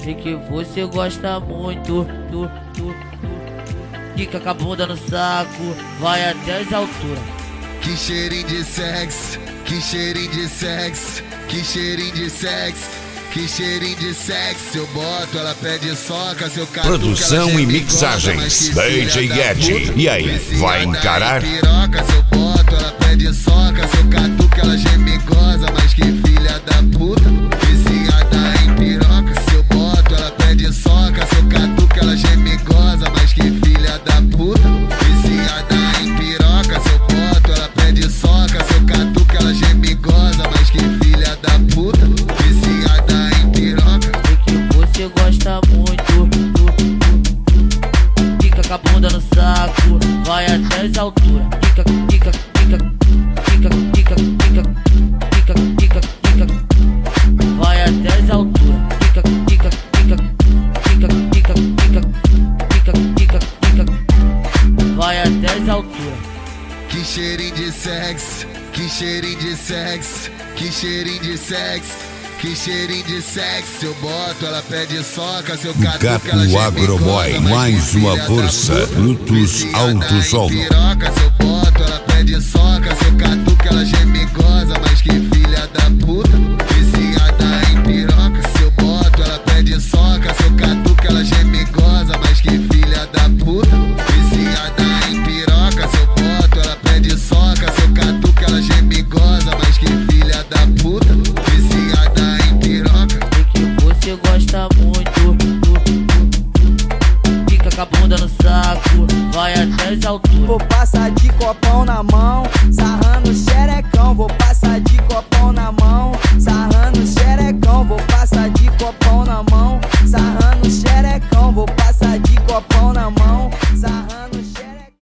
sei que você gosta muito. Fica com a bunda no saco, vai até as alturas. Que cheirinho de sexo, que cheirinho de sexo, que cheirinho de sexo, que cheirinho de sexo. Eu boto, ela pede soca, seu carro. Produção e mixagens, DJ Yeti. E aí, vai encarar? Piroca, se eu boto, ela pede soca, seu catuca, ela geme goza, mas que filha da puta. Viciada em piroca, se eu boto, ela pede soca, seu catuca, ela geme goza, mas que filha da puta. Viciada em piroca, se eu boto, ela pede soca, seu catuca, ela geme goza, mas que filha da puta. Viciada em piroca. Sei que você gosta muito. Fica com a bunda no saco, vai até as alturas. Vai até as alturas. Vai até as alturas. Que cheirinho de sexo, que cheirinho de sexo, que cheirinho de sexo, que cheirinho de sexo. Eu boto, ela pede soca, seu catuca, ela Gato Agroboy, mais uma força. Lutos Alto Sol. Piroca, se eu boto, ela pede soca, seu catuca, ela geme goza, mas que filha da puta. Viciada em piroca, se eu boto, ela pede soca, seu catuca, ela geme goza, mas que filha da puta. Viciada em piroca, se eu boto, ela pede soca, seu catuca, ela geme goza, mas que filha da puta. Viciada em piroca. Sei que você gosta muito. Fica com a bunda no saco, vai até as alturas. Vou passar de copão na mão,